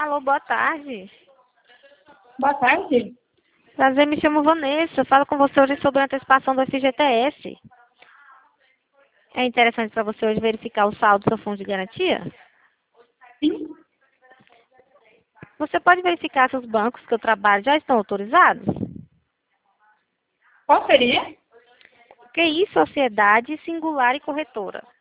Alô, boa tarde. Boa tarde. Prazer, me chamo Vanessa. Falo com você hoje sobre a antecipação do FGTS. É interessante para você hoje verificar o saldo do seu fundo de garantia? Sim. Você pode verificar se os bancos que eu trabalho já estão autorizados? Qual seria? QI, Sociedade, Singular e Corretora.